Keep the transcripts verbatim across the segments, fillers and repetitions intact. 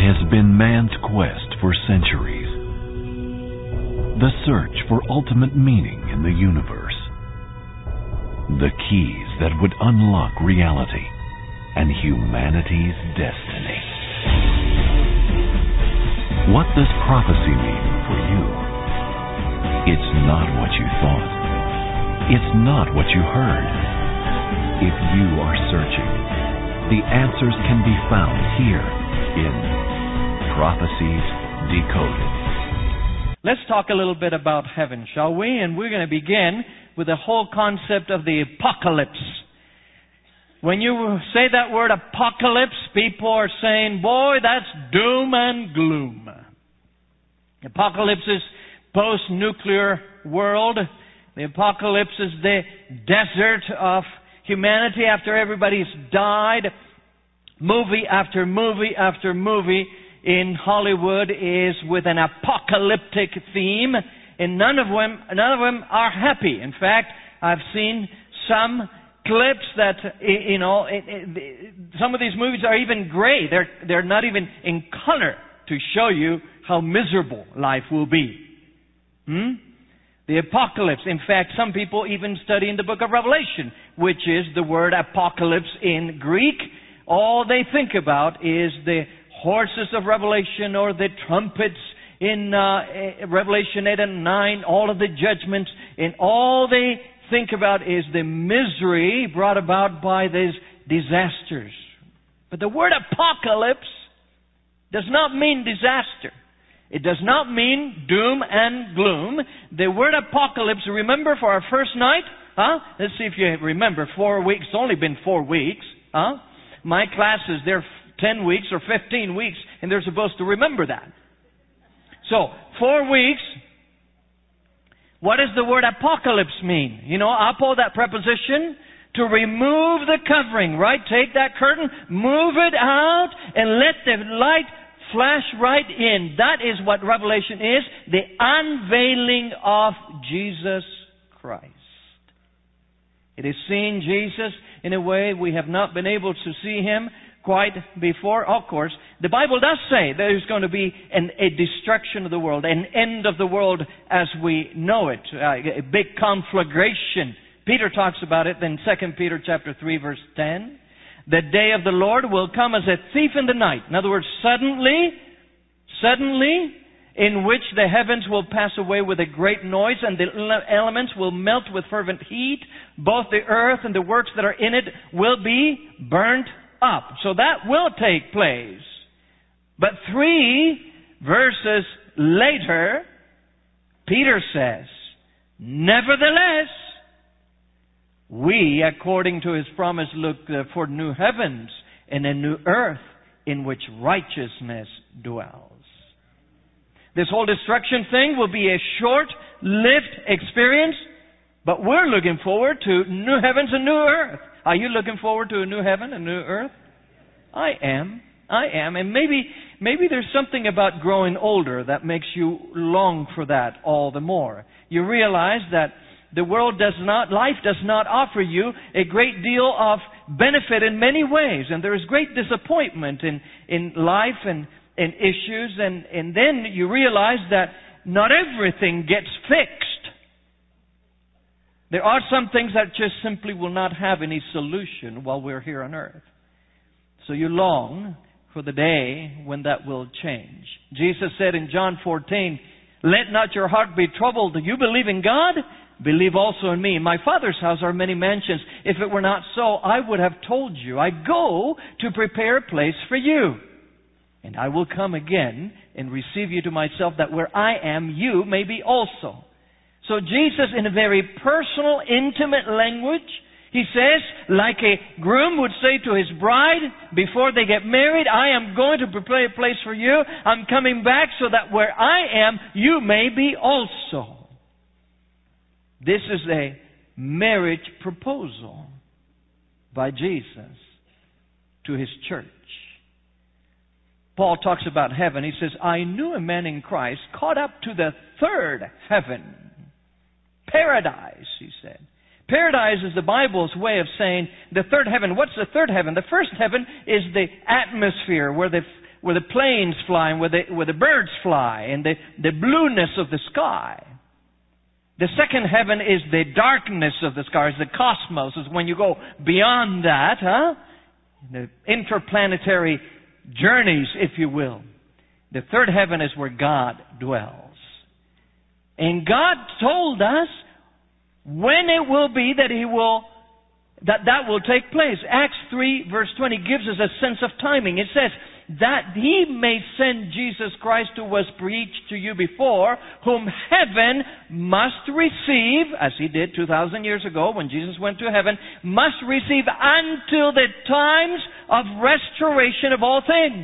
has been man's quest for centuries. The search for ultimate meaning in the universe. The keys that would unlock reality and humanity's destiny. What does prophecy mean for you? It's not what you thought. It's not what you heard. If you are searching, the answers can be found here in Prophecies Decoded. Let's talk a little bit about heaven, shall we? And we're going to begin with the whole concept of the apocalypse. When you say that word apocalypse, people are saying, boy, that's doom and gloom. Apocalypse is post-nuclear world. The apocalypse is the desert of humanity after everybody's died. Movie after movie after movie in Hollywood is with an apocalyptic theme, and none of them, none of them are happy. In fact, I've seen some clips that, you know, it, it, some of these movies are even gray. They're, they're not even in color to show you how miserable life will be. Hmm? The apocalypse. In fact, some people even study in the book of Revelation, which is the word apocalypse in Greek. All they think about is the horses of Revelation or the trumpets in uh, Revelation eight and nine, all of the judgments, and all they think about is the misery brought about by these disasters. But the word apocalypse does not mean disaster. It does not mean doom and gloom. The word apocalypse, remember for our first night? Huh? Let's see if you remember. Four weeks. It's only been four weeks. Huh? My classes, they're ten weeks or fifteen weeks, and they're supposed to remember that. So, four weeks. What does the word apocalypse mean? You know, apo, that preposition, to remove the covering, right? Take that curtain, move it out, and let the light flash right in. That is what Revelation is, the unveiling of Jesus Christ. It is seeing Jesus in a way we have not been able to see Him quite before. Of course, the Bible does say there's going to be an, a destruction of the world, an end of the world as we know it, uh, a big conflagration. Peter talks about it in Second Peter chapter three, verse ten. The day of the Lord will come as a thief in the night. In other words, suddenly, suddenly, in which the heavens will pass away with a great noise, and the elements will melt with fervent heat. Both the earth and the works that are in it will be burnt up. So that will take place. But three verses later, Peter says, nevertheless, we, according to His promise, look for new heavens and a new earth in which righteousness dwells. This whole destruction thing will be a short-lived experience, but we're looking forward to new heavens and new earth. Are you looking forward to a new heaven and new earth? I am. I am. And maybe, maybe there's something about growing older that makes you long for that all the more. You realize that the world does not, life does not offer you a great deal of benefit in many ways. And there is great disappointment in, in life and, and issues. And, and then you realize that not everything gets fixed. There are some things that just simply will not have any solution while we're here on earth. So you long for the day when that will change. Jesus said in John fourteen, let not your heart be troubled. You believe in God? Believe also in me. In my Father's house are many mansions. If it were not so, I would have told you. I go to prepare a place for you. And I will come again and receive you to myself, that where I am, you may be also. So Jesus, in a very personal, intimate language, He says, like a groom would say to his bride before they get married, I am going to prepare a place for you. I'm coming back so that where I am, you may be also. This is a marriage proposal by Jesus to His church. Paul talks about heaven. He says, I knew a man in Christ caught up to the third heaven. Paradise, he said. Paradise is the Bible's way of saying the third heaven. What's the third heaven? The first heaven is the atmosphere where the where the planes fly and where the, where the birds fly and the, the blueness of the sky. The second heaven is the darkness of the sky, is the cosmos, is when you go beyond that, huh? The interplanetary journeys, if you will. The third heaven is where God dwells. And God told us when it will be that He will, that that will take place. Acts three verse twenty gives us a sense of timing. It says, that He may send Jesus Christ who was preached to you before, whom heaven must receive, as He did two thousand years ago when Jesus went to heaven, must receive until the times of restoration of all things.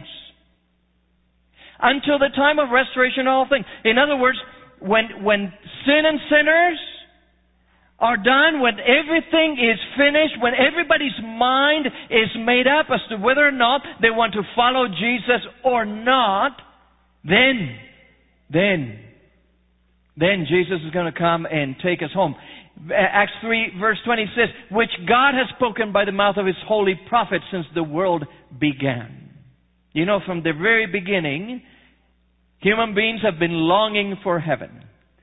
Until the time of restoration of all things. In other words, when, when sin and sinners are done, when everything is finished, when everybody's mind is made up as to whether or not they want to follow Jesus or not, then, then, then Jesus is going to come and take us home. Acts three verse twenty says, which God has spoken by the mouth of His holy prophets since the world began. You know, from the very beginning, human beings have been longing for heaven.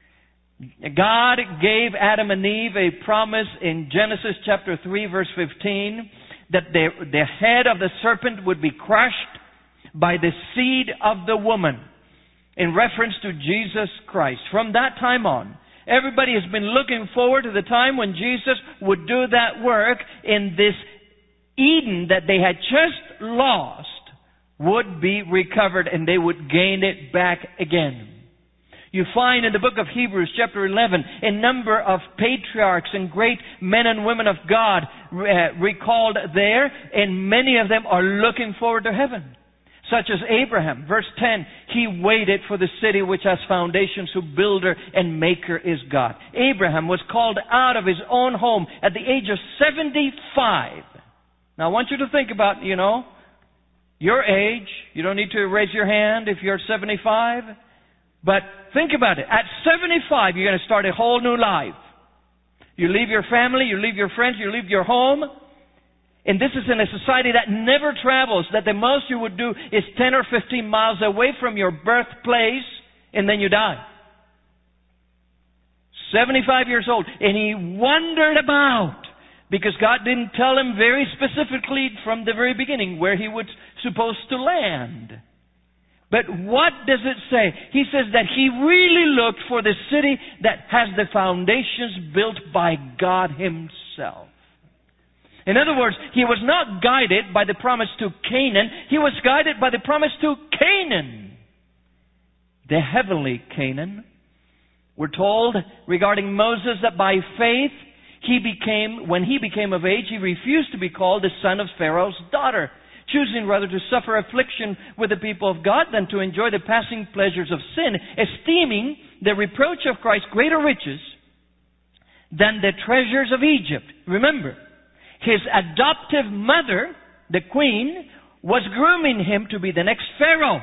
God gave Adam and Eve a promise in Genesis chapter three verse fifteen that the, the head of the serpent would be crushed by the seed of the woman, in reference to Jesus Christ. From that time on, everybody has been looking forward to the time when Jesus would do that work, in this Eden that they had just lost would be recovered and they would gain it back again. You find in the book of Hebrews chapter eleven a number of patriarchs and great men and women of God uh, recalled there, and many of them are looking forward to heaven. Such as Abraham, verse ten, he waited for the city which has foundations, whose builder and maker is God. Abraham was called out of his own home at the age of seventy-five. Now I want you to think about, you know, your age. You don't need to raise your hand if you're seventy-five. But think about it. At seventy-five, you're going to start a whole new life. You leave your family, you leave your friends, you leave your home. And this is in a society that never travels, that the most you would do is ten or fifteen miles away from your birthplace, and then you die. seventy-five years old. And he wandered about, because God didn't tell him very specifically from the very beginning where he was supposed to land. But what does it say? He says that he really looked for the city that has the foundations built by God Himself. In other words, he was not guided by the promise to Canaan. He was guided by the promise to Canaan. The heavenly Canaan. We're told regarding Moses that by faith, he became, when he became of age, he refused to be called the son of Pharaoh's daughter, choosing rather to suffer affliction with the people of God than to enjoy the passing pleasures of sin, esteeming the reproach of Christ greater riches than the treasures of Egypt. Remember, his adoptive mother, the queen, was grooming him to be the next Pharaoh.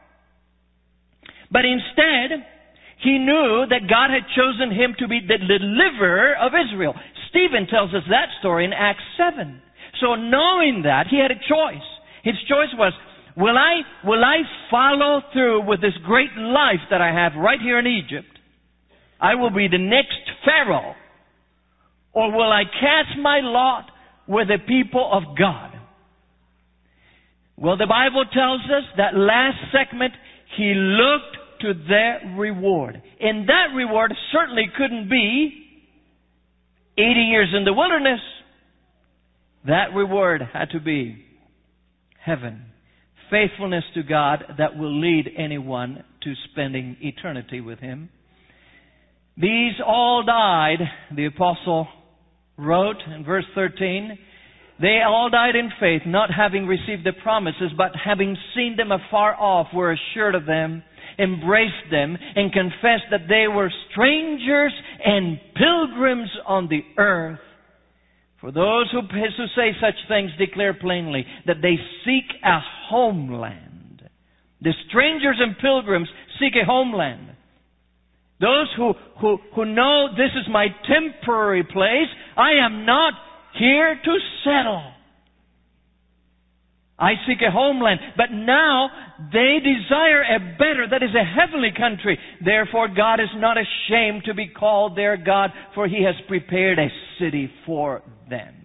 But instead, he knew that God had chosen him to be the deliverer of Israel. Stephen tells us that story in Acts seven. So knowing that, he had a choice. His choice was, will I, will I follow through with this great life that I have right here in Egypt? I will be the next Pharaoh. Or will I cast my lot with the people of God? Well, the Bible tells us that last segment, he looked to their reward. And that reward certainly couldn't be eighty years in the wilderness. That reward had to be heaven. Faithfulness to God that will lead anyone to spending eternity with Him. These all died, the apostle wrote in verse thirteen. They all died in faith, not having received the promises, but having seen them afar off, were assured of them, embraced them, and confessed that they were strangers and pilgrims on the earth. For those who, who say such things declare plainly that they seek a homeland. The strangers and pilgrims seek a homeland. Those who, who, who know this is my temporary place, I am not here to settle. I seek a homeland. But now they desire a better, that is a heavenly country. Therefore God is not ashamed to be called their God, for He has prepared a city for them.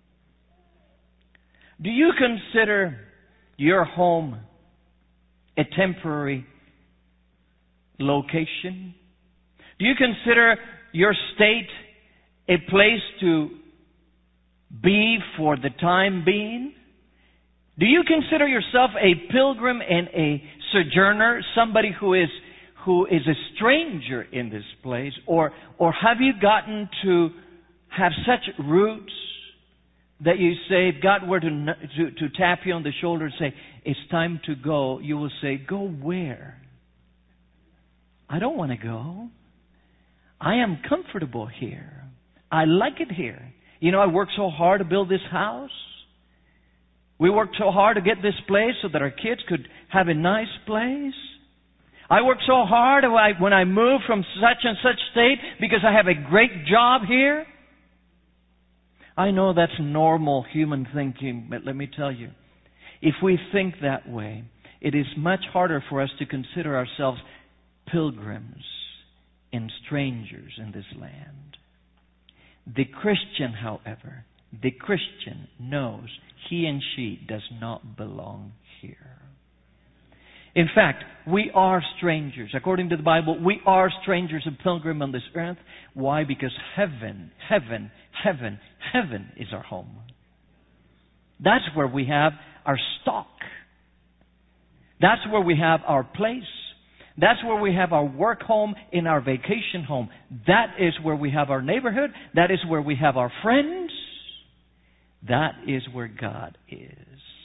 Do you consider your home a temporary location? Do you consider your state a place to be for the time being? Do you consider yourself a pilgrim and a sojourner, somebody who is who is a stranger in this place? Or or have you gotten to have such roots that you say, if God were to, to, to tap you on the shoulder and say, it's time to go, you will say, go where? I don't want to go. I am comfortable here. I like it here. You know, I worked so hard to build this house. We worked so hard to get this place so that our kids could have a nice place. I worked so hard when I moved from such and such state because I have a great job here. I know that's normal human thinking, but let me tell you, if we think that way, it is much harder for us to consider ourselves pilgrims and strangers in this land. The Christian, however, the Christian knows he and she does not belong here. In fact, we are strangers. According to the Bible, we are strangers and pilgrims on this earth. Why? Because heaven, heaven, heaven, heaven is our home. That's where we have our stock. That's where we have our place. That's where we have our work home and our vacation home. That is where we have our neighborhood. That is where we have our friends. That is where God is.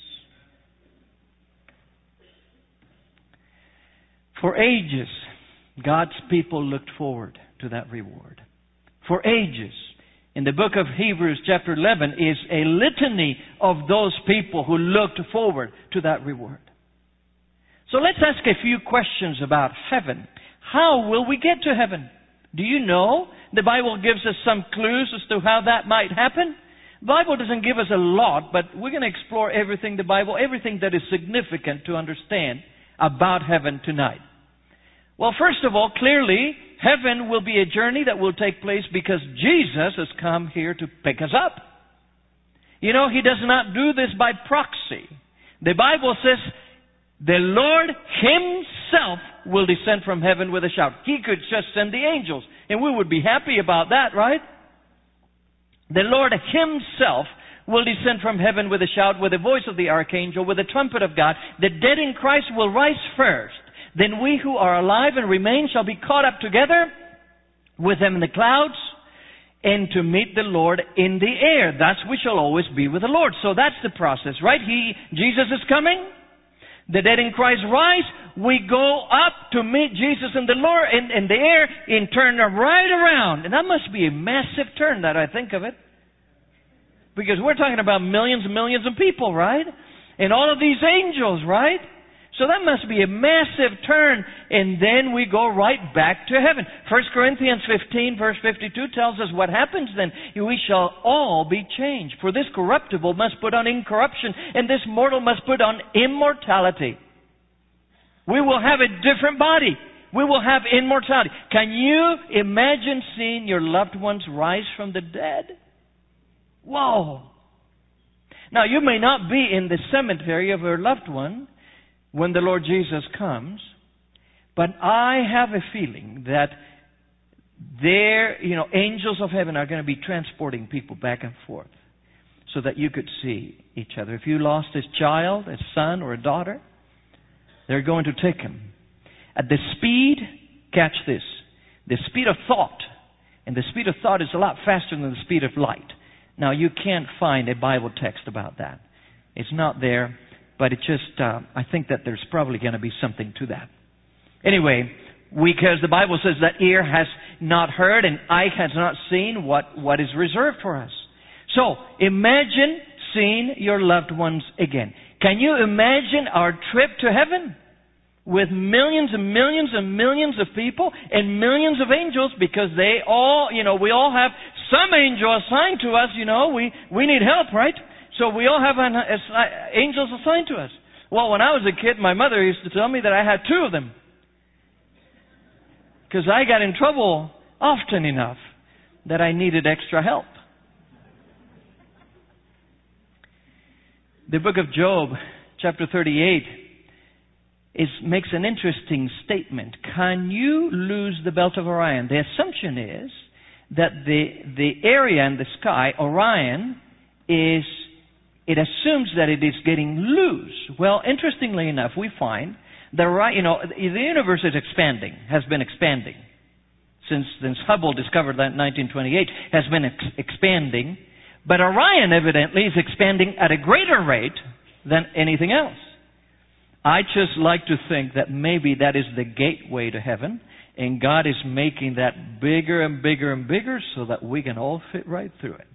For ages, God's people looked forward to that reward. For ages. In the book of Hebrews chapter eleven is a litany of those people who looked forward to that reward. So let's ask a few questions about heaven. How will we get to heaven? Do you know? The Bible gives us some clues as to how that might happen. The Bible doesn't give us a lot, but we're going to explore everything the Bible, everything that is significant to understand about heaven tonight. Well, first of all, clearly, heaven will be a journey that will take place because Jesus has come here to pick us up. You know, He does not do this by proxy. The Bible says, the Lord Himself will descend from heaven with a shout. He could just send the angels, and we would be happy about that, right? The Lord Himself will descend from heaven with a shout, with the voice of the archangel, with the trumpet of God. The dead in Christ will rise first. Then we who are alive and remain shall be caught up together with them in the clouds and to meet the Lord in the air. Thus we shall always be with the Lord. So that's the process, right? He, Jesus is coming. The dead in Christ rise. We go up to meet Jesus in the Lord in, in the air and turn right around. And that must be a massive turn that I think of it. Because we're talking about millions and millions of people, right? And all of these angels, right? So that must be a massive turn. And then we go right back to heaven. First Corinthians fifteen verse fifty-two tells us what happens then. We shall all be changed. For this corruptible must put on incorruption, and this mortal must put on immortality. We will have a different body. We will have immortality. Can you imagine seeing your loved ones rise from the dead? Whoa! Now you may not be in the cemetery of your loved one when the Lord Jesus comes, but I have a feeling that there, you know, angels of heaven are going to be transporting people back and forth so that you could see each other. If you lost a child, a son or a daughter, they're going to take him. At the speed, catch this, the speed of thought, and the speed of thought is a lot faster than the speed of light. Now, you can't find a Bible text about that. It's not there. But it just, uh, I think that there's probably going to be something to that. Anyway, because the Bible says that ear has not heard and eye has not seen what, what is reserved for us. So, imagine seeing your loved ones again. Can you imagine our trip to heaven? With millions and millions and millions of people and millions of angels, because they all, you know, we all have some angel assigned to us, you know, we, we need help, right? So we all have an, angels assigned to us. Well, when I was a kid, my mother used to tell me that I had two of them. Because I got in trouble often enough that I needed extra help. The book of Job, chapter thirty-eight, is, makes an interesting statement. Can you lose the belt of Orion? The assumption is that the, the area in the sky, Orion, is, it assumes that it is getting loose. Well, interestingly enough, we find that, you know, the universe is expanding, has been expanding. Since, since Hubble discovered that in nineteen twenty-eight, has been ex- expanding. But Orion evidently is expanding at a greater rate than anything else. I just like to think that maybe that is the gateway to heaven, and God is making that bigger and bigger and bigger so that we can all fit right through it.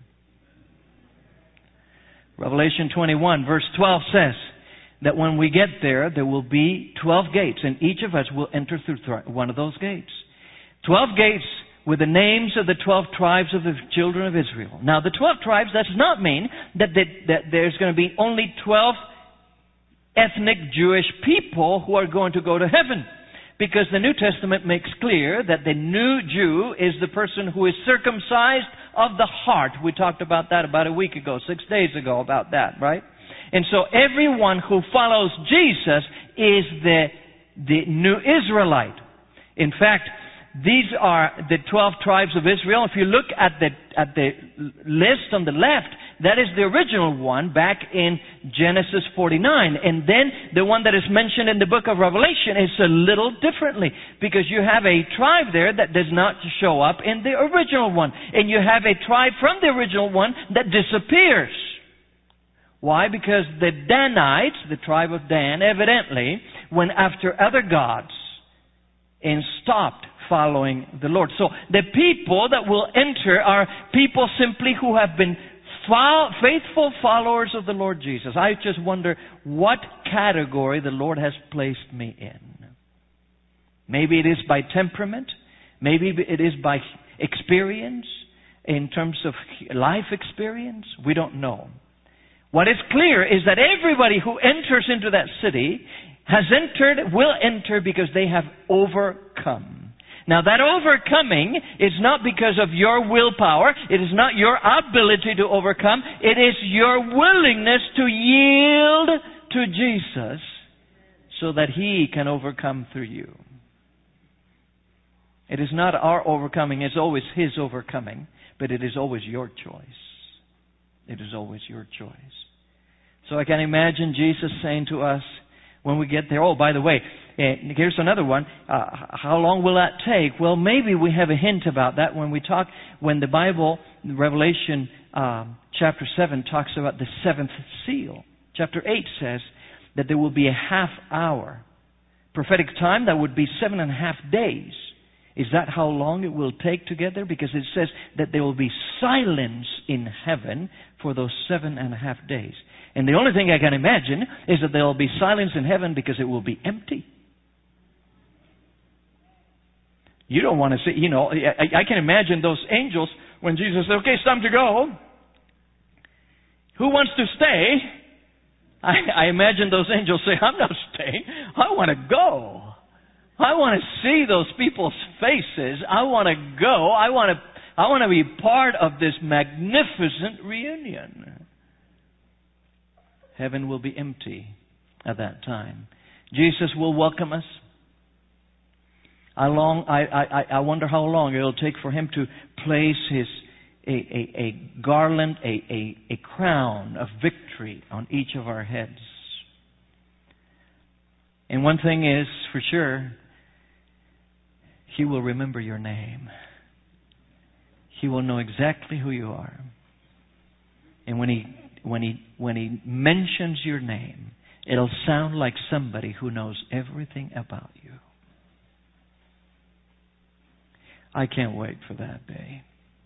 Revelation twenty-one, verse twelve says that when we get there, there will be twelve gates, and each of us will enter through one of those gates. Twelve gates with the names of the twelve tribes of the children of Israel. Now, the twelve tribes, that does not mean that, that, that there's going to be only twelve ethnic Jewish people who are going to go to heaven. Because the New Testament makes clear that the new Jew is the person who is circumcised of the heart. We talked about that about a week ago, six days ago about that, right? And so everyone who follows Jesus is the, the new Israelite. In fact, these are the twelve tribes of Israel. If you look at the at the list on the left, that is the original one back in Genesis forty-nine. And then the one that is mentioned in the book of Revelation is a little differently, because you have a tribe there that does not show up in the original one. And you have a tribe from the original one that disappears. Why? Because the Danites, the tribe of Dan, evidently went after other gods and stopped following the Lord. So the people that will enter are people simply who have been fo- faithful followers of the Lord Jesus. I just wonder what category the Lord has placed me in. Maybe it is by temperament. Maybe it is by experience, in terms of life experience. We don't know. What is clear is that everybody who enters into that city has entered, will enter because they have overcome. Now, that overcoming is not because of your willpower. It is not your ability to overcome. It is your willingness to yield to Jesus so that He can overcome through you. It is not our overcoming. It's always His overcoming. But it is always your choice. It is always your choice. So I can imagine Jesus saying to us when we get there, oh, by the way, here's another one. Uh, how long will that take? Well, maybe we have a hint about that when we talk, when the Bible, Revelation um, chapter seven talks about the seventh seal. Chapter eight says that there will be a half hour. Prophetic time, that would be seven and a half days. Is that how long it will take to get there? Because it says that there will be silence in heaven for those seven and a half days. And the only thing I can imagine is that there will be silence in heaven because it will be empty. You don't want to see, you know, I, I can imagine those angels when Jesus said, okay, it's time to go. Who wants to stay? I, I imagine those angels say, I'm not staying. I want to go. I want to see those people's faces. I want to go. I want to, I want to be part of this magnificent reunion. Heaven will be empty at that time. Jesus will welcome us. I long, I, I, I wonder how long it will take for Him to place His a, a, a garland, a, a, a crown of victory on each of our heads. And one thing is for sure, He will remember your name. He will know exactly who you are. And when He when He when He mentions your name, it'll sound like somebody who knows everything about you. I can't wait for that day.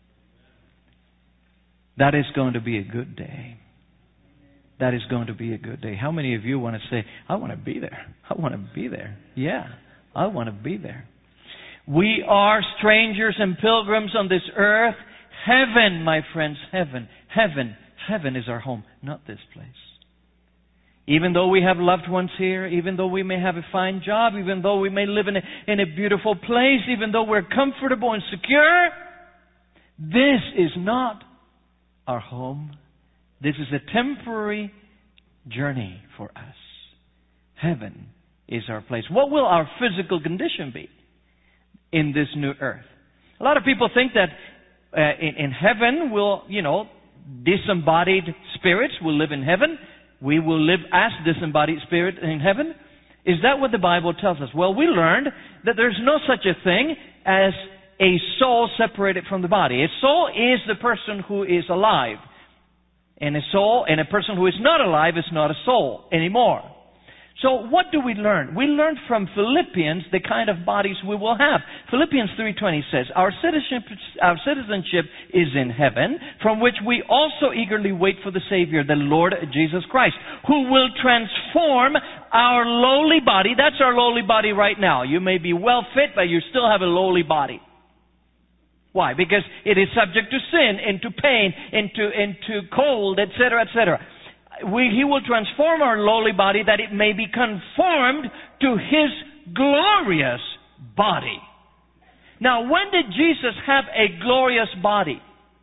That is going to be a good day. That is going to be a good day. How many of you want to say, I want to be there? I want to be there. Yeah, I want to be there. We are strangers and pilgrims on this earth. Heaven, my friends, heaven, heaven, Heaven is our home, not this place. Even though we have loved ones here, even though we may have a fine job, even though we may live in a, in a beautiful place, even though we're comfortable and secure, this is not our home. This is a temporary journey for us. Heaven is our place. What will our physical condition be in this new earth? A lot of people think that uh, in, in heaven, we'll, you know, disembodied spirits will live in heaven. We will live as disembodied spirit in heaven. Is that what the Bible tells us? Well, we learned that there's no such a thing as a soul separated from the body. A soul is the person who is alive. And a soul, and a person who is not alive is not a soul anymore. So what do we learn? We learn from Philippians the kind of bodies we will have. Philippians three twenty says, our citizenship, our citizenship is in heaven, from which we also eagerly wait for the Savior, the Lord Jesus Christ, who will transform our lowly body. That's our lowly body right now. You may be well fit, but you still have a lowly body. Why? Because it is subject to sin, into pain, into, into cold, et cetera, et cetera. We, he will transform our lowly body that it may be conformed to His glorious body. Now, when did Jesus have a glorious body?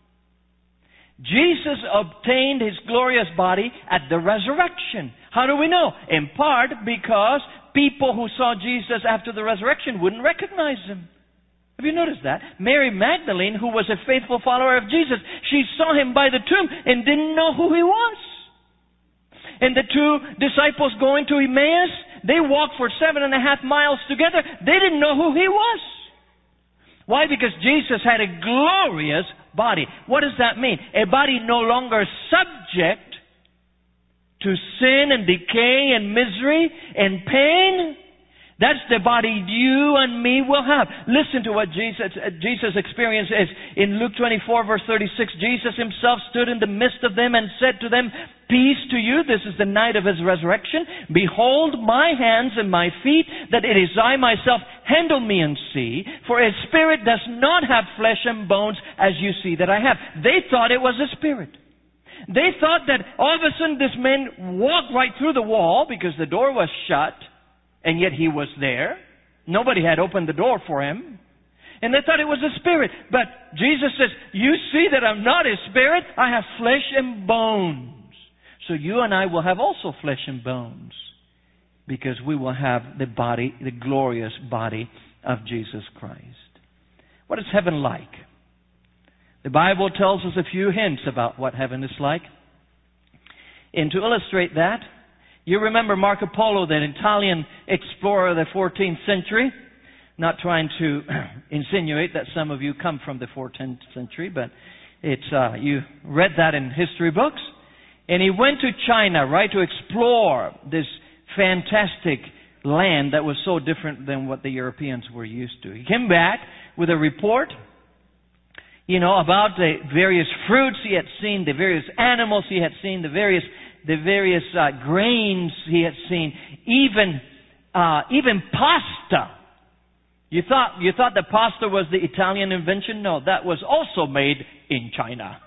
Jesus obtained His glorious body at the resurrection. How do we know? In part because people who saw Jesus after the resurrection wouldn't recognize Him. Have you noticed that? Mary Magdalene, who was a faithful follower of Jesus, she saw Him by the tomb and didn't know who He was. And the two disciples going to Emmaus, they walked for seven and a half miles together. They didn't know who He was. Why? Because Jesus had a glorious body. What does that mean? A body no longer subject to sin and decay and misery and pain. That's the body you and me will have. Listen to what Jesus, uh, Jesus' experience is. In Luke twenty-four, verse thirty-six, Jesus Himself stood in the midst of them and said to them, peace to you. This is the night of His resurrection. Behold my hands and my feet, that it is I myself. Handle me and see. For a spirit does not have flesh and bones, as you see that I have. They thought it was a spirit. They thought that all of a sudden this man walked right through the wall because the door was shut. And yet He was there. Nobody had opened the door for Him. And they thought it was a spirit. But Jesus says, you see that I'm not a spirit. I have flesh and bones. So you and I will have also flesh and bones. Because we will have the body, the glorious body of Jesus Christ. What is heaven like? The Bible tells us a few hints about what heaven is like. And to illustrate that, you remember Marco Polo, that Italian explorer of the fourteenth century. Not trying to insinuate that some of you come from the fourteenth century, but it's uh, you read that in history books. And he went to China, right, to explore this fantastic land that was so different than what the Europeans were used to. He came back with a report, you know, about the various fruits he had seen, the various animals he had seen, the various the various uh, grains he had seen, even uh, even pasta. You thought you thought that pasta was the Italian invention? No, that was also made in China.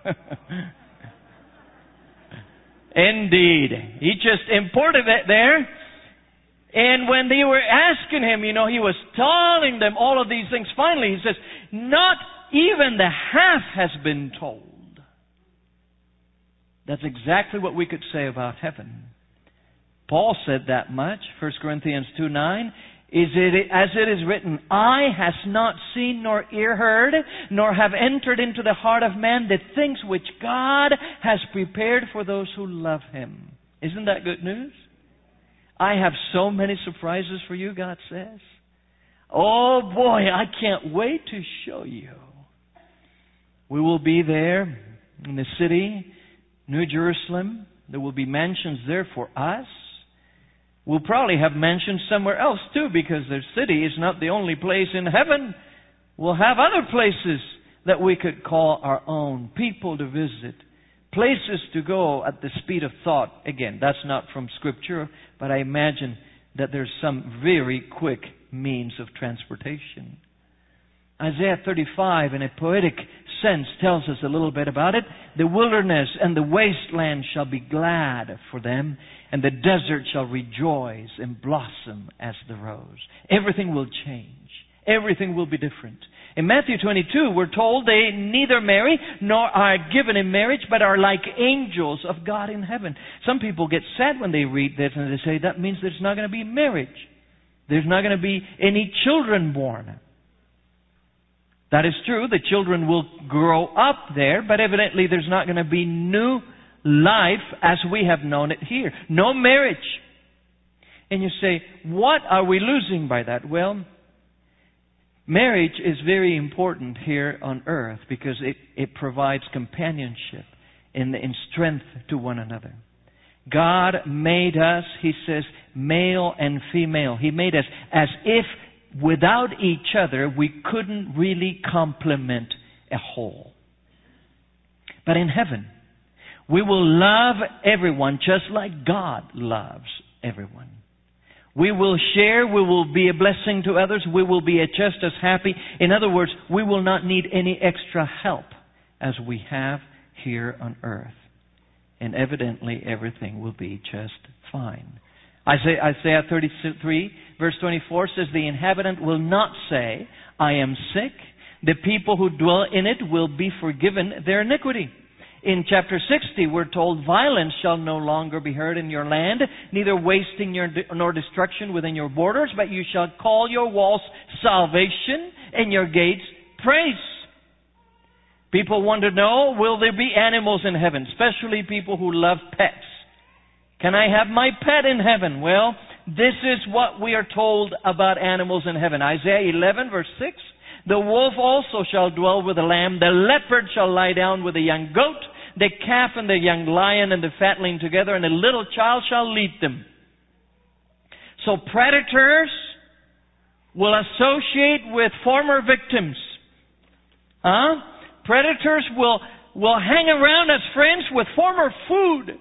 Indeed, he just imported it there. And when they were asking him, you know, he was telling them all of these things. Finally, he says, "Not even the half has been told." That's exactly what we could say about heaven. Paul said that much. First Corinthians two nine. Is it as it is written, eye has not seen nor ear heard, nor have entered into the heart of man the things which God has prepared for those who love Him. Isn't that good news? I have so many surprises for you, God says. Oh boy, I can't wait to show you. We will be there in the city, New Jerusalem. There will be mansions there for us. We'll probably have mansions somewhere else too, because the city is not the only place in heaven. We'll have other places that we could call our own, people to visit, places to go at the speed of thought. Again, that's not from Scripture, but I imagine that there's some very quick means of transportation. Isaiah thirty-five, in a poetic sense tells us a little bit about it. The wilderness and the wasteland shall be glad for them, and the desert shall rejoice and blossom as the rose. Everything will change. Everything will be different. In Matthew twenty-two, we're told they neither marry nor are given in marriage, but are like angels of God in heaven. Some people get sad when they read this and they say that means there's not going to be marriage. There's not going to be any children born. That is true. The children will grow up there, but evidently there's not going to be new life as we have known it here. No marriage. And you say, what are we losing by that? Well, marriage is very important here on earth because it, it provides companionship and, and strength to one another. God made us, He says, male and female. He made us as if without each other we couldn't really complement a whole. But in heaven, we will love everyone just like God loves everyone. We will share, we will be a blessing to others, we will be just as happy. In other words, we will not need any extra help as we have here on earth. And evidently everything will be just fine. Isaiah, Isaiah thirty-three, verse twenty-four says, the inhabitant will not say, I am sick. The people who dwell in it will be forgiven their iniquity. In chapter sixty, we're told, violence shall no longer be heard in your land, neither wasting your, nor destruction within your borders, but you shall call your walls salvation and your gates praise. People want to know, will there be animals in heaven? Especially people who love pets. Can I have my pet in heaven? Well, this is what we are told about animals in heaven. Isaiah eleven, verse six. The wolf also shall dwell with the lamb. The leopard shall lie down with the young goat. The calf and the young lion and the fatling together, and a little child shall lead them. So predators will associate with former victims. Huh? Predators will, will hang around as friends with former food.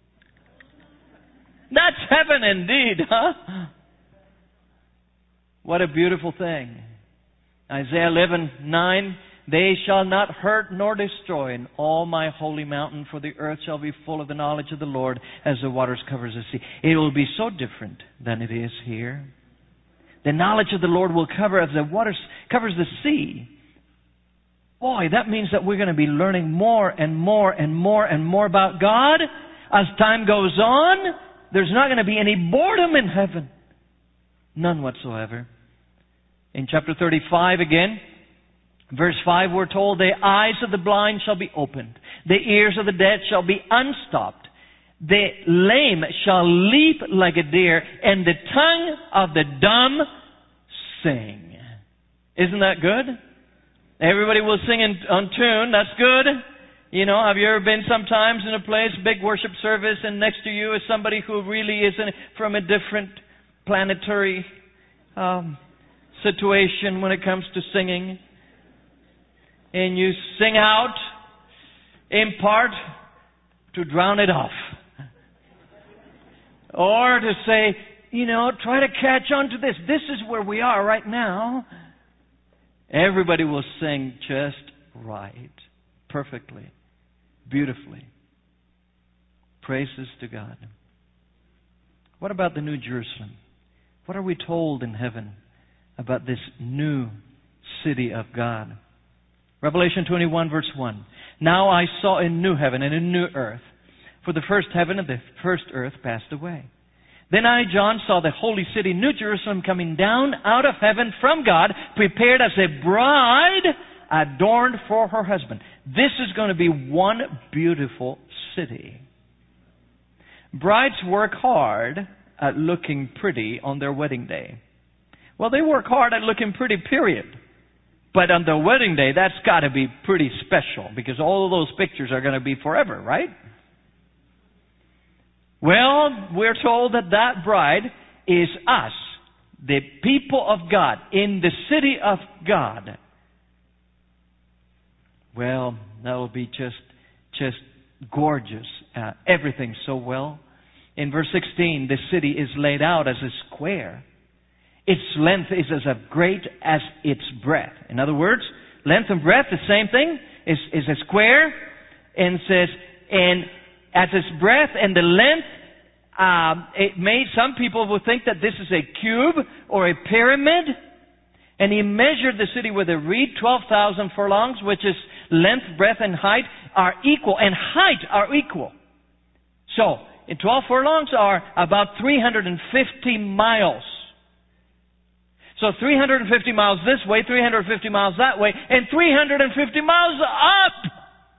That's heaven indeed, huh? What a beautiful thing. Isaiah eleven nine, they shall not hurt nor destroy in all my holy mountain, for the earth shall be full of the knowledge of the Lord as the waters covers the sea. It will be so different than it is here. The knowledge of the Lord will cover as the waters covers the sea. Boy, that means that we're going to be learning more and more and more and more about God. As time goes on, there's not going to be any boredom in heaven. None whatsoever. In chapter thirty-five again, verse five, we're told, the eyes of the blind shall be opened. The ears of the dead shall be unstopped. The lame shall leap like a deer, and the tongue of the dumb sing. Isn't that good? Everybody will sing in, on tune. That's good. You know, have you ever been sometimes in a place, big worship service, and next to you is somebody who really isn't from a different planetary um, situation when it comes to singing? And you sing out in part to drown it off. Or to say, you know, try to catch on to this. This is where we are right now. Everybody will sing just right, perfectly, beautifully. Praises to God. What about the New Jerusalem? What are we told in heaven about this new city of God? Revelation twenty-one, verse one. Now I saw a new heaven and a new earth, for the first heaven and the first earth passed away. Then I, John, saw the holy city, New Jerusalem, coming down out of heaven from God, prepared as a bride adorned for her husband. This is going to be one beautiful city. Brides work hard at looking pretty on their wedding day. Well, they work hard at looking pretty, period. But on their wedding day, that's got to be pretty special, because all of those pictures are going to be forever, right? Well, we're told that that bride is us, the people of God, in the city of God. Well, that will be just, just gorgeous. Uh, everything so well. In verse sixteen, the city is laid out as a square. Its length is as great as its breadth. In other words, length and breadth, the same thing. is, is a square, and says, and as its breadth and the length, um, it made, some people would think that this is a cube or a pyramid. And he measured the city with a reed, twelve thousand furlongs, which is length, breadth, and height are equal, and height are equal. So, in twelve furlongs are about three hundred fifty miles. So three hundred fifty miles this way, three hundred fifty miles that way, and three hundred fifty miles up.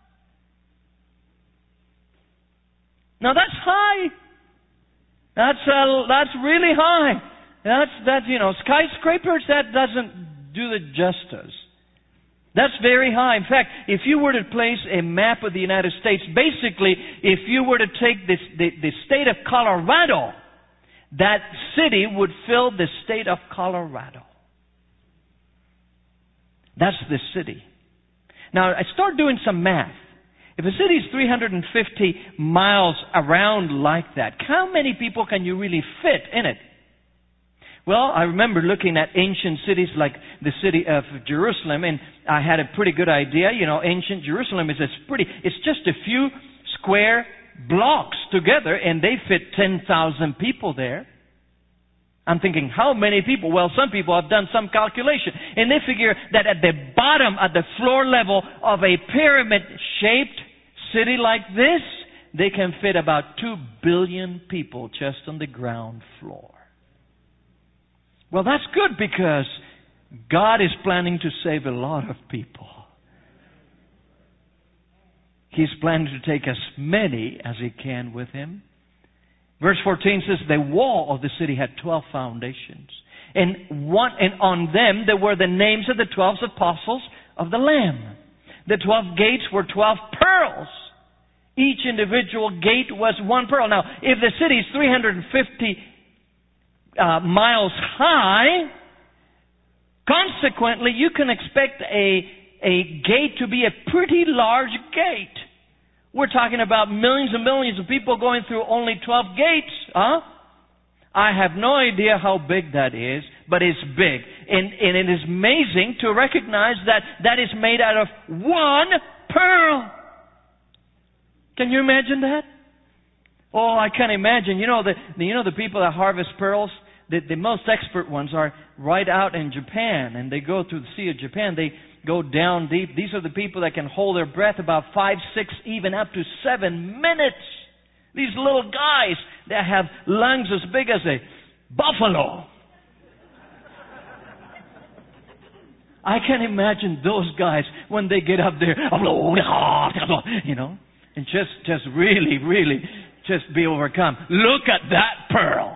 Now that's high. That's uh, that's really high. That's that's you know skyscrapers. That doesn't do the justice. That's very high. In fact, if you were to place a map of the United States, basically, if you were to take this, the, the state of Colorado, that city would fill the state of Colorado. That's the city. Now, I start doing some math. If a city is three hundred fifty miles around like that, how many people can you really fit in it? Well, I remember looking at ancient cities like the city of Jerusalem, and I had a pretty good idea. You know, ancient Jerusalem is a pretty, it's just a few square blocks together, and they fit ten thousand people there. I'm thinking, how many people? Well, some people have done some calculation, and they figure that at the bottom, at the floor level of a pyramid-shaped city like this, they can fit about two billion people just on the ground floor. Well, that's good because God is planning to save a lot of people. He's planning to take as many as He can with Him. Verse fourteen says, the wall of the city had twelve foundations. And one, and on them there were the names of the twelve apostles of the Lamb. The twelve gates were twelve pearls. Each individual gate was one pearl. Now, if the city is three hundred fifty uh, miles high, consequently, you can expect a, a gate to be a pretty large gate. We're talking about millions and millions of people going through only twelve gates, huh? I have no idea how big that is, but it's big. And, and it is amazing to recognize that that is made out of one pearl. Can you imagine that? Oh, I can imagine. You know the, the you know the people that harvest pearls? The, the most expert ones are right out in Japan, and they go through the Sea of Japan. They go down deep. These are the people that can hold their breath about five, six, even up to seven minutes. These little guys that have lungs as big as a buffalo. I can imagine those guys when they get up there, you know, and just, just really, really just be overcome. Look at that pearl.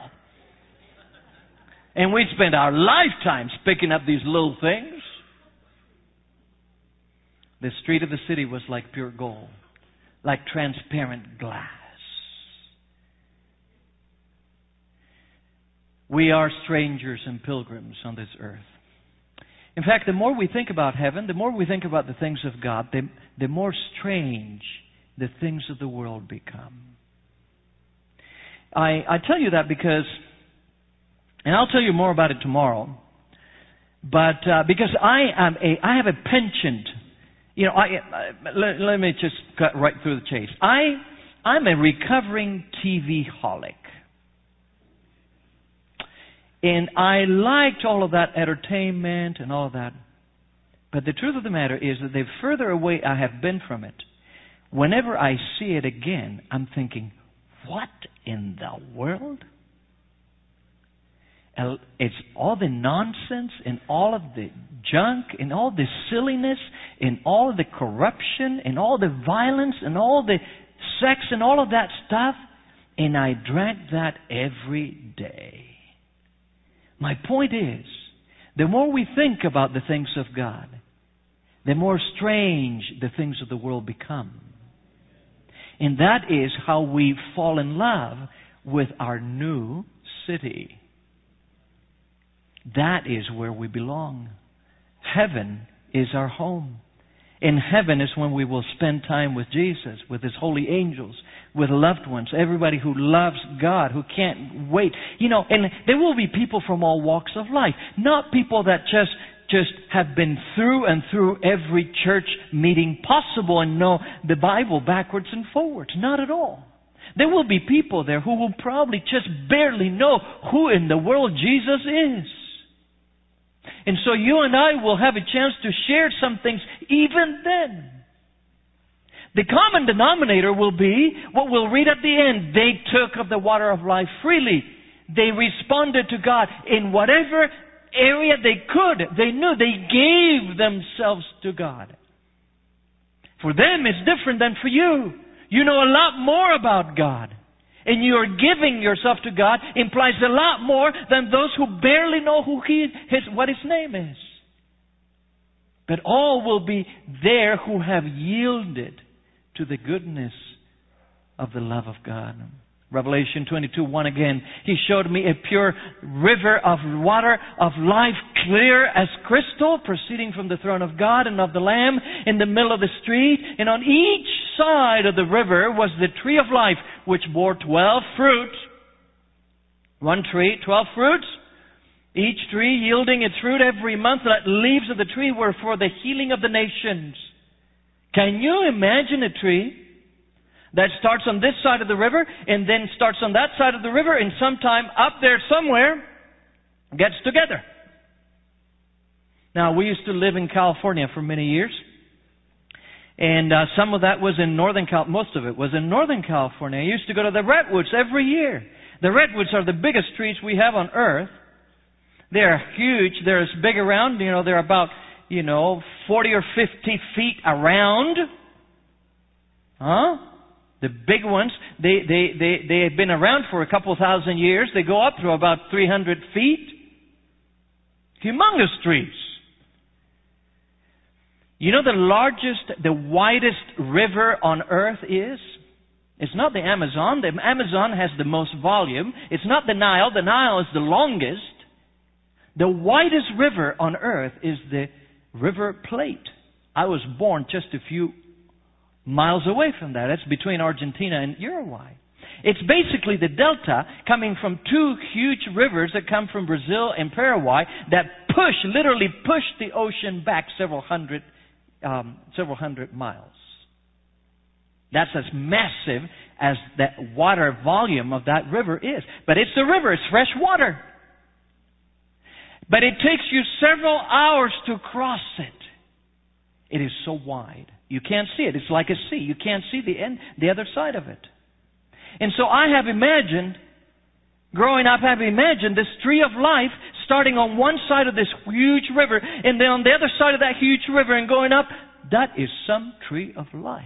And we spend our lifetimes picking up these little things. The street of the city was like pure gold, like transparent glass. We are strangers and pilgrims on this earth. In fact, the more we think about heaven, the more we think about the things of God, the, the more strange the things of the world become. I, I tell you that because, and I'll tell you more about it tomorrow, but uh, because I am a, I have a penchant. You know, I, I let, let me just cut right through the chase. I, I'm a recovering T V-holic. And I liked all of that entertainment and all of that. But the truth of the matter is that the further away I have been from it, whenever I see it again, I'm thinking, what in the world? It's all the nonsense and all of the junk and all the silliness and all of the corruption and all the violence and all the sex and all of that stuff. And I drank that every day. My point is, the more we think about the things of God, the more strange the things of the world become. And that is how we fall in love with our new city. That is where we belong. Heaven is our home. In heaven is when we will spend time with Jesus, with His holy angels, with loved ones, everybody who loves God, who can't wait. You know, and there will be people from all walks of life. Not people that just just have been through and through every church meeting possible and know the Bible backwards and forwards. Not at all. There will be people there who will probably just barely know who in the world Jesus is. And so you and I will have a chance to share some things even then. The common denominator will be what we'll read at the end. They took of the water of life freely. They responded to God in whatever area they could. They knew they gave themselves to God. For them, it's different than for you. You know a lot more about God. And your giving yourself to God implies a lot more than those who barely know who He is, what His name is. But all will be there who have yielded to the goodness of the love of God. Revelation twenty-two one again. He showed me a pure river of water of life, clear as crystal, proceeding from the throne of God and of the Lamb, in the middle of the street. And on each side of the river was the tree of life, which bore twelve fruits. One tree, twelve fruits. Each tree yielding its fruit every month. The leaves of the tree were for the healing of the nations. Can you imagine a tree that starts on this side of the river and then starts on that side of the river and sometime up there somewhere gets together? Now, we used to live in California for many years. And uh, some of that was in Northern Cal. Most of it was in Northern California. I used to go to the Redwoods every year. The Redwoods are the biggest trees we have on earth. They're huge. They're as big around. You know, they're about, you know, forty or fifty feet around. Huh? The big ones, they, they, they, they have been around for a couple thousand years. They go up to about three hundred feet. Humongous trees. You know the largest, the widest river on earth is? It's not the Amazon. The Amazon has the most volume. It's not the Nile. The Nile is the longest. The widest river on earth is the River Plate. I was born just a few miles away from that. It's between Argentina and Uruguay. It's basically the delta coming from two huge rivers that come from Brazil and Paraguay that push, literally push the ocean back several hundred, um, several hundred miles. That's as massive as the water volume of that river is. But it's a river. It's fresh water. But it takes you several hours to cross it. It is so wide. You can't see it. It's like a sea. You can't see the end, the other side of it. And so I have imagined, growing up, I have imagined this tree of life starting on one side of this huge river and then on the other side of that huge river and going up. That is some tree of life.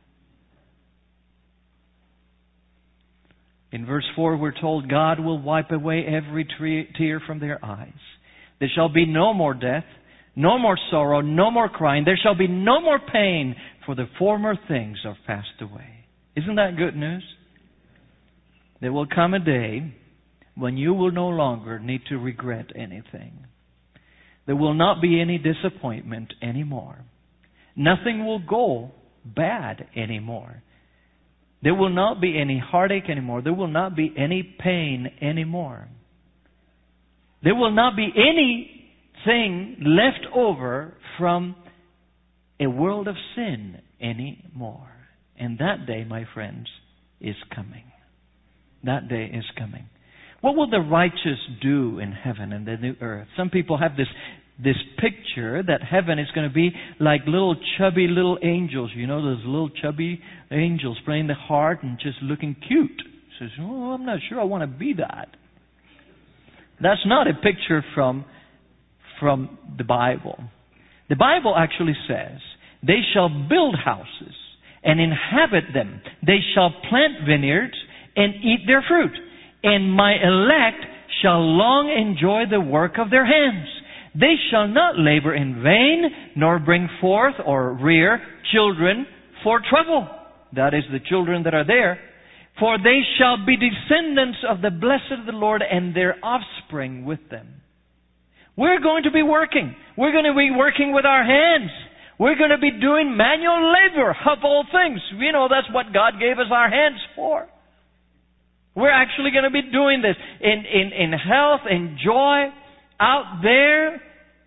In verse four, we're told God will wipe away every tree, tear from their eyes. There shall be no more death, no more sorrow, no more crying. There shall be no more pain, for the former things are passed away. Isn't that good news? There will come a day when you will no longer need to regret anything. There will not be any disappointment anymore. Nothing will go bad anymore. There will not be any heartache anymore. There will not be any pain anymore. There will not be anything left over from a world of sin anymore. And that day, my friends, is coming. That day is coming. What will the righteous do in heaven and the new earth? Some people have this this picture that heaven is going to be like little chubby little angels. You know, those little chubby angels playing the harp and just looking cute. Says, oh, I'm not sure I want to be that. That's not a picture from, from the Bible. The Bible actually says, they shall build houses and inhabit them. They shall plant vineyards and eat their fruit. And my elect shall long enjoy the work of their hands. They shall not labor in vain, nor bring forth or rear children for trouble. That is, the children that are there. For they shall be descendants of the blessed of the Lord, and their offspring with them. We're going to be working. We're going to be working with our hands. We're going to be doing manual labor of all things. You know, that's what God gave us our hands for. We're actually going to be doing this in, in, in health and joy out there.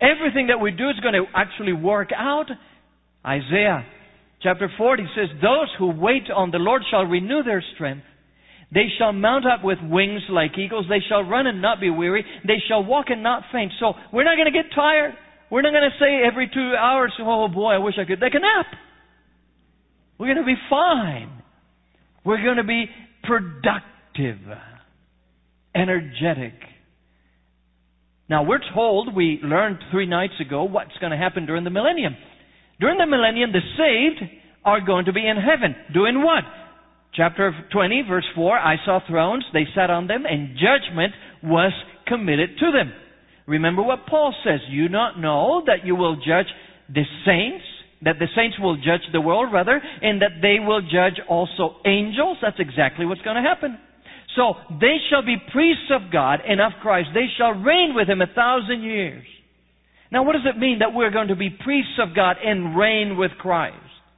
Everything that we do is going to actually work out. Isaiah chapter forty says, those who wait on the Lord shall renew their strength. They shall mount up with wings like eagles. They shall run and not be weary. They shall walk and not faint. So we're not going to get tired. We're not going to say every two hours, oh boy, I wish I could take a nap. We're going to be fine. We're going to be productive, energetic. Now we're told, we learned three nights ago, what's going to happen during the millennium. During the millennium, the saved are going to be in heaven. Doing what? Chapter twenty, verse four, I saw thrones, they sat on them, and judgment was committed to them. Remember what Paul says, you not know that you will judge the saints, that the saints will judge the world, rather, and that they will judge also angels? That's exactly what's going to happen. So, they shall be priests of God and of Christ. They shall reign with Him a thousand years. Now, what does it mean that we're going to be priests of God and reign with Christ?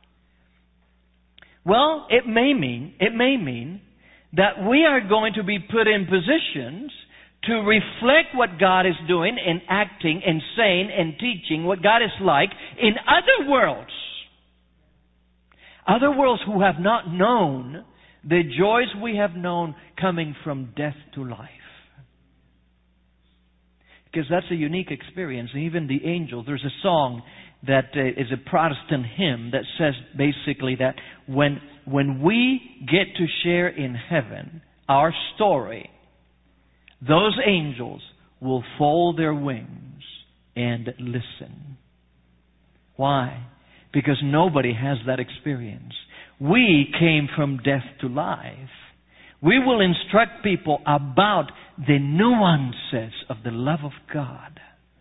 Well, it may mean, it may mean that we are going to be put in positions to reflect what God is doing and acting and saying and teaching, what God is like in other worlds. Other worlds who have not known the joys we have known coming from death to life. Because that's a unique experience. Even the angels, there's a song that uh, is a Protestant hymn that says basically that when, when we get to share in heaven our story, those angels will fold their wings and listen. Why? Because nobody has that experience. We came from death to life. We will instruct people about the nuances of the love of God.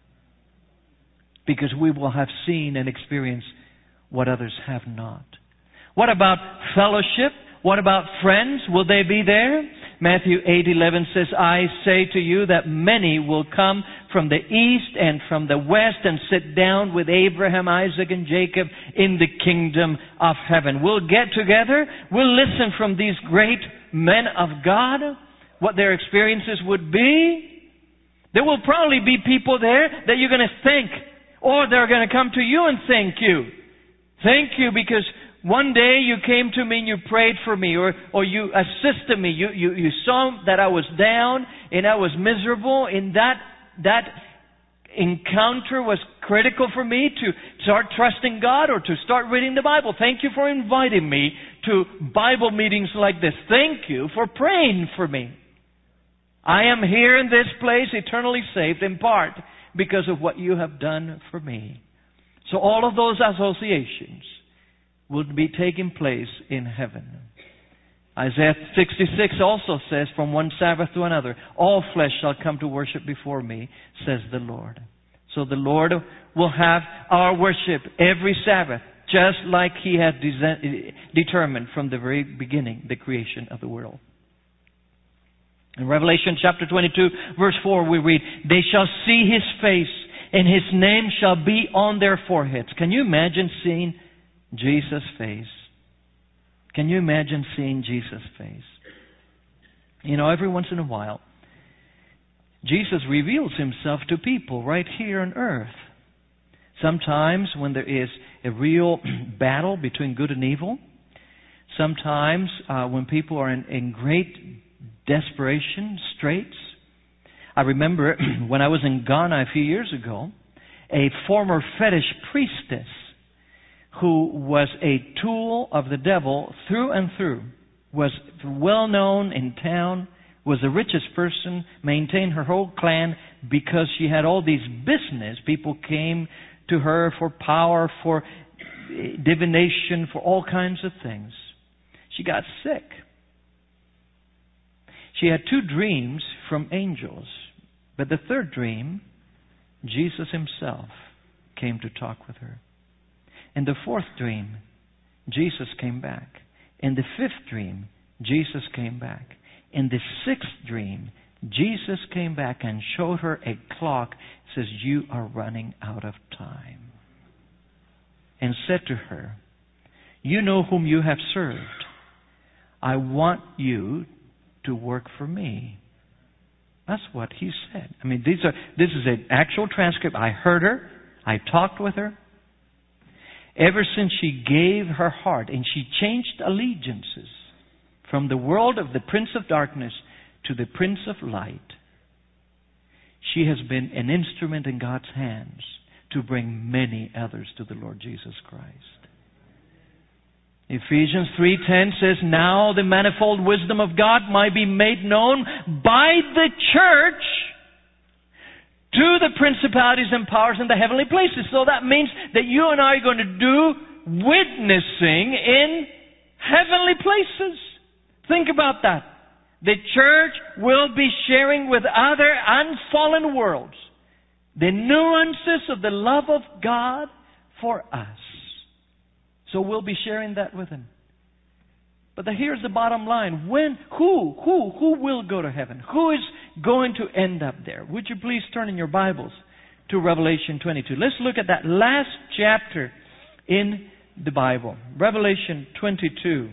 Because we will have seen and experienced what others have not. What about fellowship? What about friends? Will they be there? Matthew eight eleven says, I say to you that many will come from the east and from the west and sit down with Abraham, Isaac, and Jacob in the kingdom of heaven. We'll get together. We'll listen from these great men of God, what their experiences would be. There will probably be people there that you're going to thank, or they're going to come to you and thank you. Thank you because one day you came to me and you prayed for me, or, or you assisted me. You, you, you saw that I was down and I was miserable, and that, that encounter was critical for me to start trusting God or to start reading the Bible. Thank you for inviting me to Bible meetings like this. Thank you for praying for me. I am here in this place eternally saved in part because of what you have done for me. So all of those associations will be taking place in heaven. Isaiah sixty-six also says, from one Sabbath to another, all flesh shall come to worship before me, says the Lord. So the Lord will have our worship every Sabbath, just like He had de- determined from the very beginning, the creation of the world. In Revelation chapter twenty-two, verse four, we read, they shall see His face, and His name shall be on their foreheads. Can you imagine seeing Jesus' face? Can you imagine seeing Jesus' face? You know, every once in a while, Jesus reveals Himself to people right here on earth. Sometimes when there is a real battle between good and evil. Sometimes uh, when people are in, in great desperation, straits. I remember when I was in Ghana a few years ago, a former fetish priestess who was a tool of the devil through and through, was well known in town, was the richest person, maintained her whole clan because she had all these business. People came to her for power, for divination, for all kinds of things. She got sick. She had two dreams from angels, but the third dream, Jesus Himself came to talk with her. In the fourth dream, Jesus came back. In the fifth dream, Jesus came back. In the sixth dream, Jesus came back and showed her a clock. It says, you are running out of time. And said to her, you know whom you have served. I want you to work for me. That's what he said. I mean, these are this is an actual transcript. I heard her. I talked with her. Ever since she gave her heart and she changed allegiances from the world of the Prince of Darkness to the Prince of Light, she has been an instrument in God's hands to bring many others to the Lord Jesus Christ. Ephesians three ten says, now the manifold wisdom of God might be made known by the church to the principalities and powers in the heavenly places. So that means that you and I are going to do witnessing in heavenly places. Think about that. The church will be sharing with other unfallen worlds the nuances of the love of God for us. So we'll be sharing that with them. But the, here's the bottom line. When, who, who, who will go to heaven? Who is going to end up there? Would you please turn in your Bibles to Revelation twenty-two. Let's look at that last chapter in the Bible. Revelation twenty-two.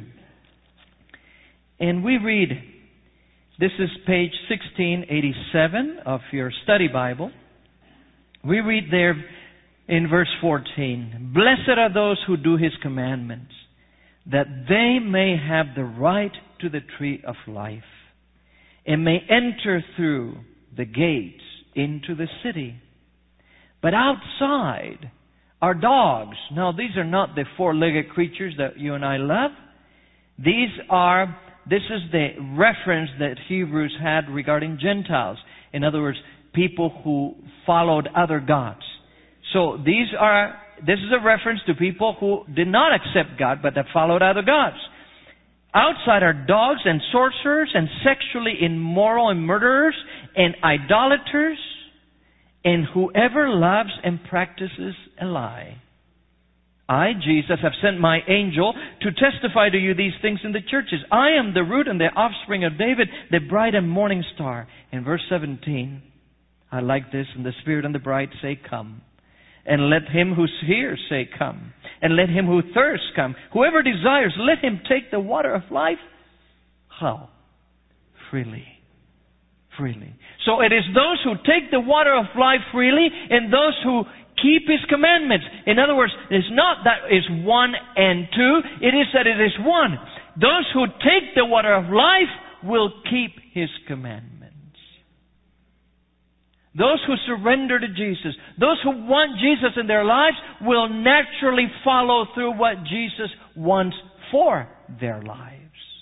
And we read, this is page sixteen eighty-seven of your study Bible. We read there in verse fourteen, blessed are those who do His commandments, that they may have the right to the tree of life, and may enter through the gates into the city. But outside are dogs. Now, these are not the four-legged creatures that you and I love. These are, this is the reference that Hebrews had regarding Gentiles. In other words, people who followed other gods. So these are, this is a reference to people who did not accept God, but that followed other gods. Outside are dogs and sorcerers and sexually immoral and murderers and idolaters and whoever loves and practices a lie. I, Jesus, have sent my angel to testify to you these things in the churches. I am the root and the offspring of David, the bright and morning star. In verse seventeen, I like this, and the Spirit and the bride say, come. And let him who hears say, come. And let him who thirsts come. Whoever desires, let him take the water of life. How? Freely. Freely. So it is those who take the water of life freely and those who keep His commandments. In other words, it's not that it's one and two. It is that it is one. Those who take the water of life will keep His commandments. Those who surrender to Jesus, those who want Jesus in their lives, will naturally follow through what Jesus wants for their lives.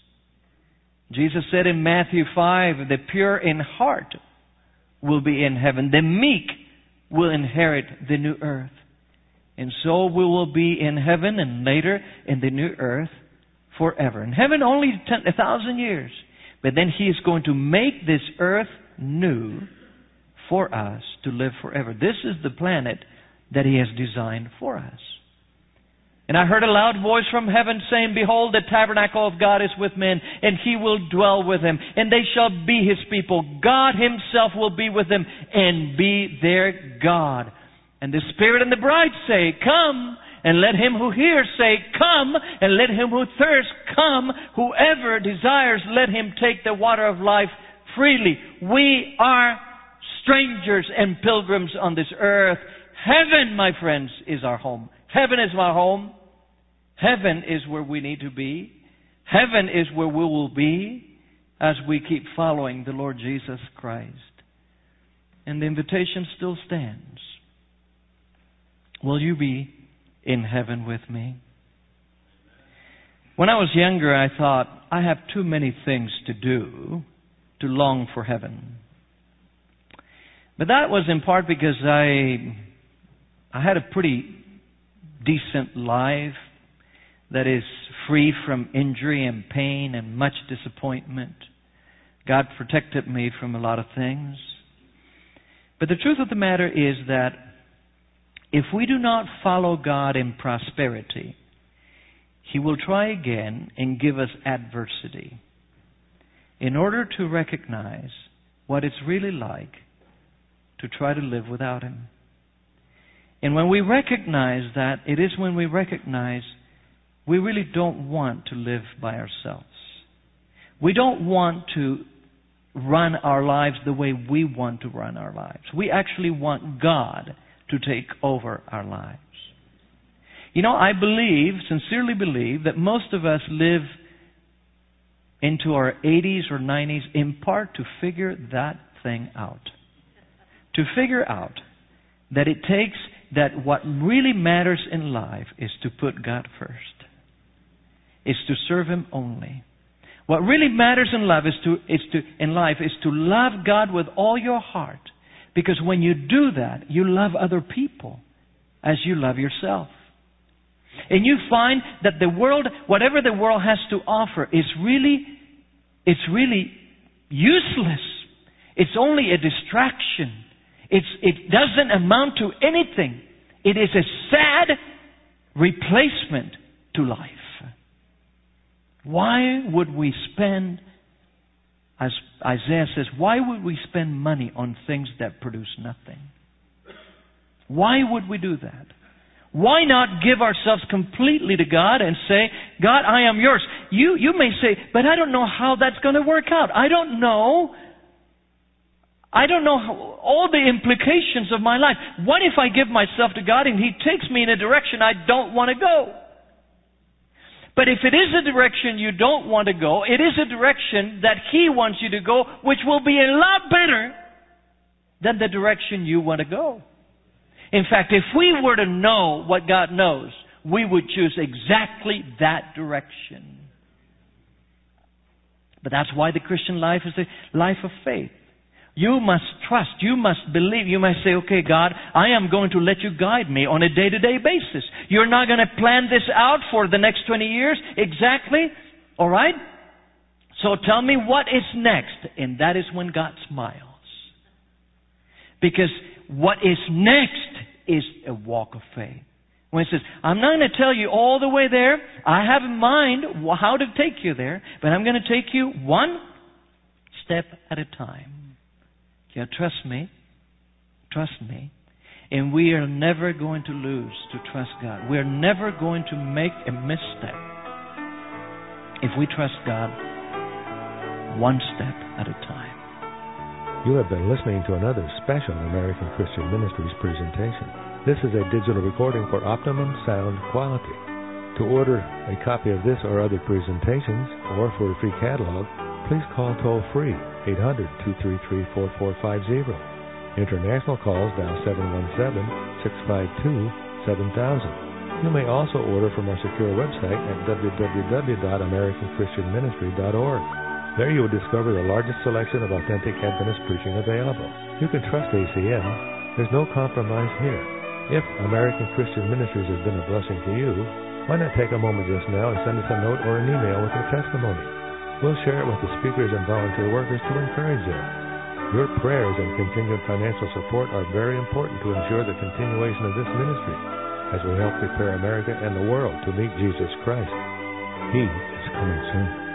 Jesus said in Matthew five, the pure in heart will be in heaven. The meek will inherit the new earth. And so we will be in heaven and later in the new earth forever. In heaven only ten, a thousand years. But then He is going to make this earth new for us to live forever. This is the planet that He has designed for us. And I heard a loud voice from heaven saying, behold, the tabernacle of God is with men, and He will dwell with them, and they shall be His people. God Himself will be with them and be their God. And the Spirit and the bride say, come. And let him who hears say, come. And let him who thirsts come. Whoever desires, let him take the water of life freely. We are strangers and pilgrims on this earth. Heaven, my friends, is our home. Heaven is my home. Heaven is where we need to be. Heaven is where we will be as we keep following the Lord Jesus Christ. And the invitation still stands. Will you be in heaven with me? When I was younger, I thought, I have too many things to do to long for heaven. But that was in part because I I had a pretty decent life that is free from injury and pain and much disappointment. God protected me from a lot of things. But the truth of the matter is that if we do not follow God in prosperity, He will try again and give us adversity in order to recognize what it's really like to try to live without Him. And when we recognize that, it is when we recognize we really don't want to live by ourselves. We don't want to run our lives the way we want to run our lives. We actually want God to take over our lives. You know, I believe, sincerely believe, that most of us live into our eighties or nineties in part to figure that thing out. To figure out that it takes that what really matters in life is to put God first. Is to serve Him only. What really matters in life is to is to in life is to love God with all your heart. Because when you do that, you love other people as you love yourself. And you find that the world, whatever the world has to offer, is really, it's really useless. It's only a distraction. It's, it doesn't amount to anything. It is a sad replacement to life. Why would we spend, as Isaiah says, why would we spend money on things that produce nothing? Why would we do that? Why not give ourselves completely to God and say, God, I am yours. You, you may say, but I don't know how that's going to work out. I don't know. I don't know how, all the implications of my life. What if I give myself to God and He takes me in a direction I don't want to go? But if it is a direction you don't want to go, it is a direction that He wants you to go, which will be a lot better than the direction you want to go. In fact, if we were to know what God knows, we would choose exactly that direction. But that's why the Christian life is a life of faith. You must trust. You must believe. You must say, okay, God, I am going to let You guide me on a day-to-day basis. You're not going to plan this out for the next twenty years exactly. All right? So tell me what is next. And that is when God smiles. Because what is next is a walk of faith. When He says, I'm not going to tell you all the way there. I have in mind how to take you there. But I'm going to take you one step at a time. Yeah, trust me. Trust me. And we are never going to lose to trust God. We are never going to make a misstep if we trust God one step at a time. You have been listening to another special American Christian Ministries presentation. This is a digital recording for optimum sound quality. To order a copy of this or other presentations, or for a free catalog, please call toll-free eight hundred, two three three, four four five zero. International calls dial seven one seven, six five two, seven thousand. You may also order from our secure website at w w w dot american christian ministry dot org. There you will discover the largest selection of authentic Adventist preaching available. You can trust A C M. There's no compromise here. If American Christian Ministries has been a blessing to you, why not take a moment just now and send us a note or an email with your testimony? We'll share it with the speakers and volunteer workers to encourage them. Your prayers and continued financial support are very important to ensure the continuation of this ministry as we help prepare America and the world to meet Jesus Christ. He is coming soon.